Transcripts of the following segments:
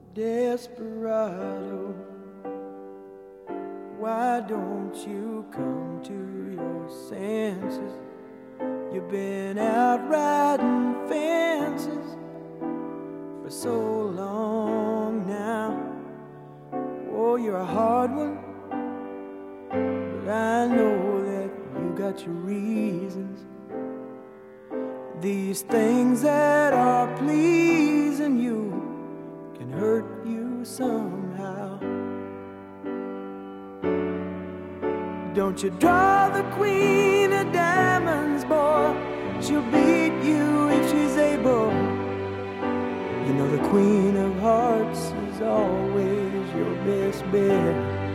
Desperado, why don't you come to your senses? You've been out riding fences for so long now. Oh, you're a hard one, but I know that you got your reasons. These things that are pleasing you can hurt you somehow. Don't you draw the queen of diamonds, boy. She'll beat you if she's able. You know the queen of hearts is always your best bet.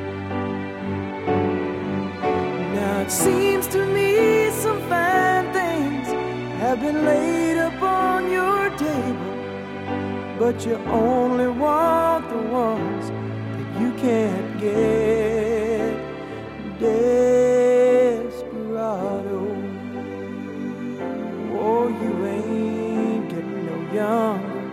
Now it seems to me some fine things have been laid upon your table, but you only want the ones that you can't get. Desperado, oh, you ain't getting no younger.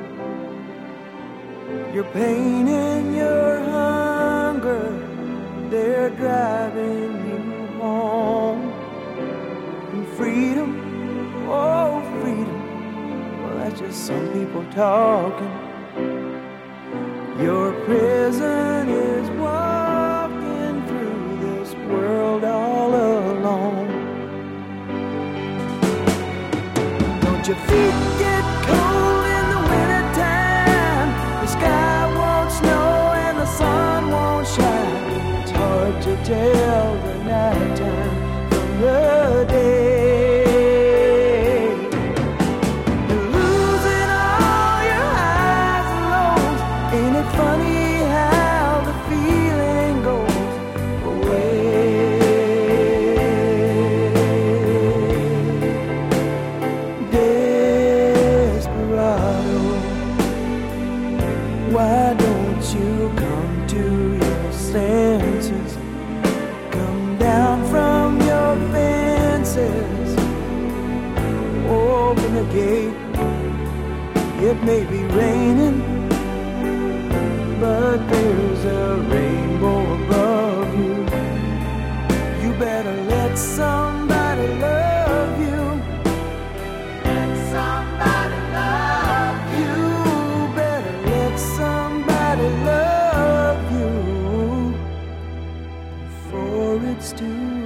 Your pain and your hunger, they're driving you home. And freedom, oh, freedom, well, that's just some people talking. Your prison is walking through this world all alone. Don't your feet get cold in the wintertime? The sky won't snow and the sun won't shine. It's hard to tell the nighttime from the day. Funny how the feeling goes away. Desperado, why don't you come to your senses? Come down from your fences. Open the gate. It may be raining, but there's a rainbow above you. You better let somebody love you. Let somebody love you. You better let somebody love you before it's too